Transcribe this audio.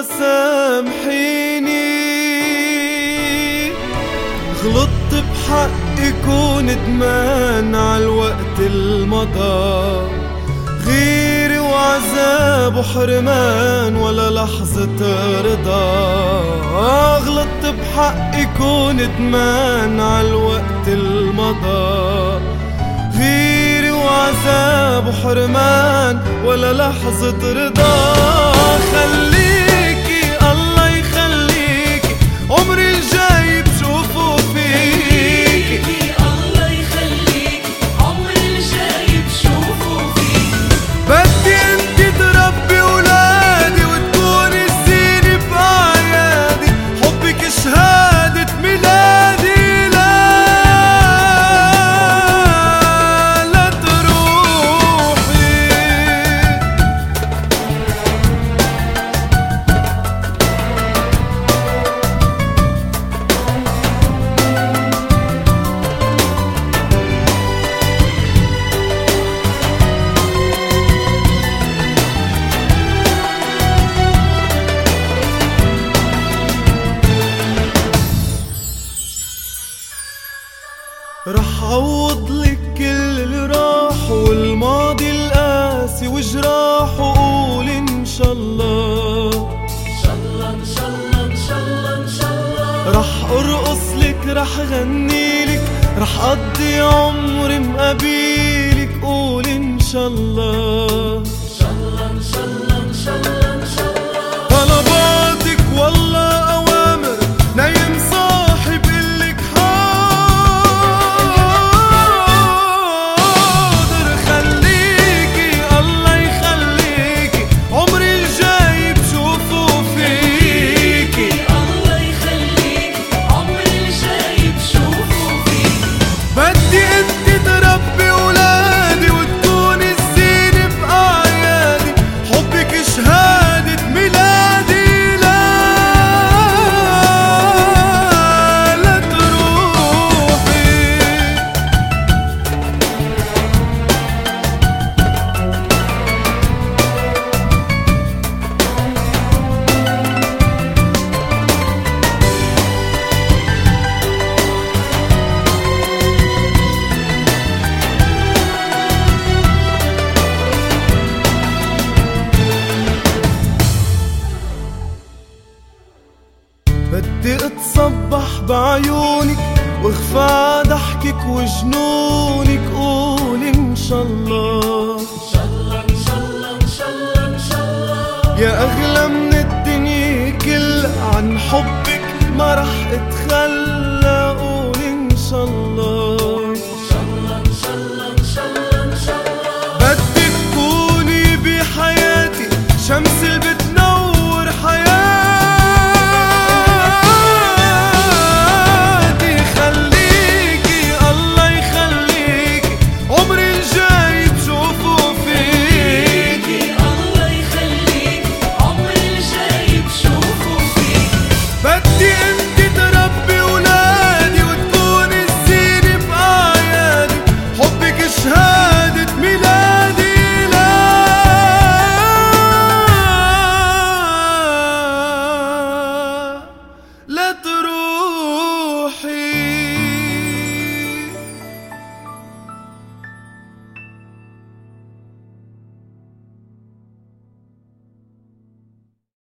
سامحيني، غلطت بحقك وندمان عالوقت المضى، غيري وعذاب وحرمان ولا لحظة رضا. غلطت بحقك وندمان عالوقت المضى، غيري وعذاب وحرمان ولا لحظة رضا. خليكي الله يخليكي عمري الجاي بشوفه فيكي، الله يخليكي عمري الجاي بشوفه فيكي. بدي انت تربي ولادي وتكوني الزينة بأعيادي، حبك شهادة ميلادي. لا تروحي. رح عوضلك كل اللي راح والماضي القاسي وجراح، وقول ان شاء الله إن شاء الله إن شاء الله إن شاء الله إن شاء الله. رح ارقصلك رح غنيلك رح اقضي عمري مقابيلك، قول ان شاء الله إن شاء الله إن شاء الله إن شاء الله إن شاء الله. طلباتك والله اوامر، نايم صاحي بقلك حاضر. خليكي الله يخليكي عمري الجاي بشوفه فيكي، الله يخليكي عمري الجاي بشوفه فيكي. بدي انت تربي ولادي وتكوني الزينة بأعيادي، حبك شهادة ميلادي. لا تروحي. بدي اتصبح بعيونك واخفى ضحكك وجنونك، قول ان شاء الله إن شاء الله إن شاء الله إن شاء الله إن شاء الله. يا اغلى من الدنيا كلها، عن حبك ما رح